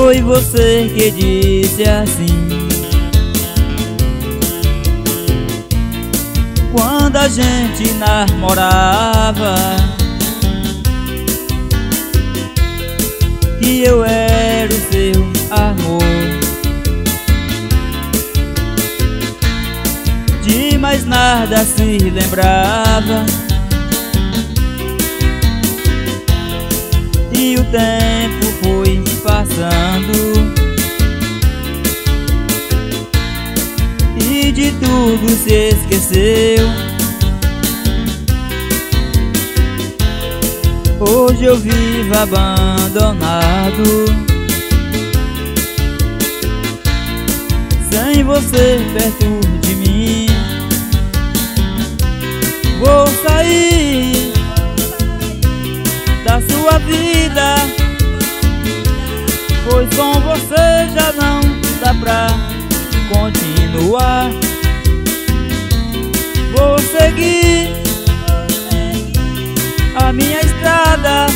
Foi você que disse assim, quando a gente namorava, que eu era o seu amor. De mais nada se lembrava, e o tempo foi passando, e de tudo se esqueceu. Hoje eu vivo abandonado, sem você perto de mim. Vou sair da sua vida, pois com você já não dá pra continuar. Vou seguir a minha estrada,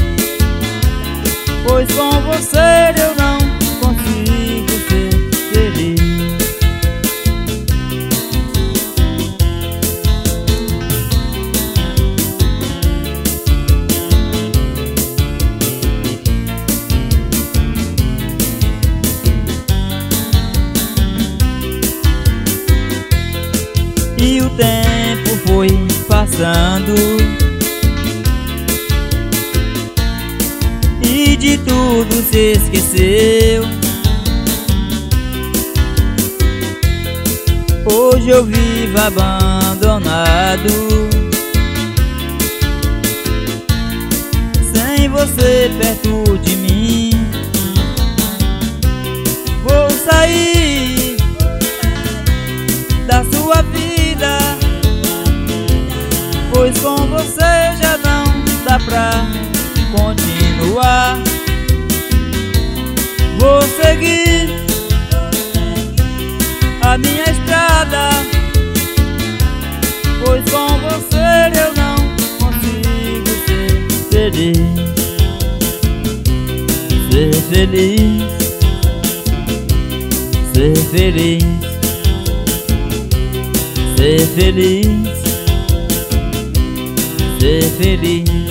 pois com você eu não consigo ser feliz. E o tempo foi passando, e de tudo se esqueceu. Hoje eu vivo abandonado, sem você perto de mim. Vou sair da sua vida, pois com você já não dá pra continuar. Vou seguir a minha estrada, pois com você eu não consigo ser feliz. Ser feliz, ser feliz, ser feliz, ser feliz.